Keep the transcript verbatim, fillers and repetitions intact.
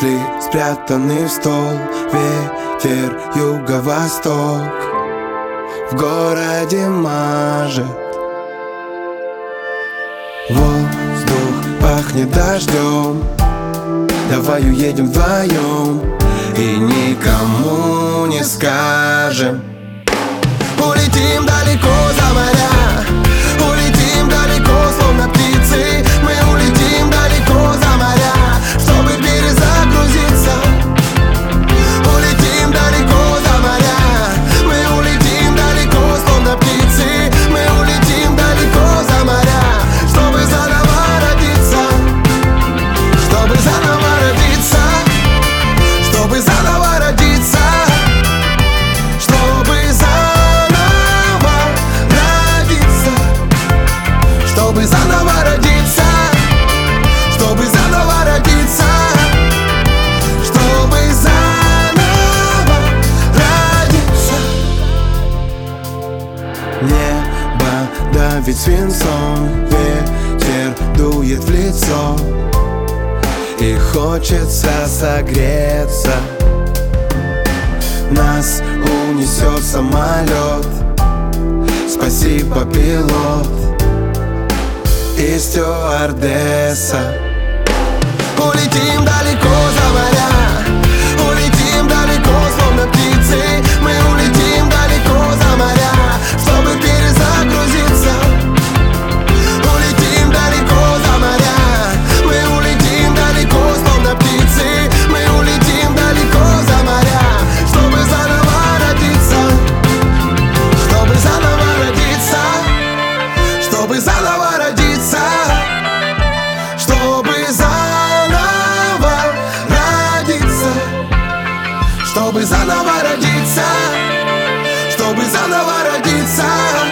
Мысли спрятаны в стол, ветер юго-восток в городе мажет. Воздух пахнет дождем, давай уедем вдвоем и никому не скажем. Улетим далеко за моря, улетим далеко, словно птицы. Мы улетим далеко за моря, чтобы перезагрузиться. Улетим далеко за моря, мы улетим далеко, словно птицы. Мы улетим далеко за моря, чтобы заново родиться, чтобы заново родиться, чтобы заново родиться, чтобы заново родиться, чтобы заново родиться, чтобы заново родиться, чтобы заново родиться. Небо давит свинцом, ветер дует в лицо, и хочется согреться. Нас унесет самолет, спасибо, пилот и стюардесса. Улетим далеко за моря, улетим далеко, словно птицы. Мы улетим далеко за моря, чтобы перезагрузиться. Улетим далеко за моря, мы улетим далеко, словно птицы. Мы улетим далеко за моря, чтобы заново родиться, чтобы заново родиться, чтобы заново родиться, чтобы заново родиться, чтобы заново родиться, чтобы заново родиться.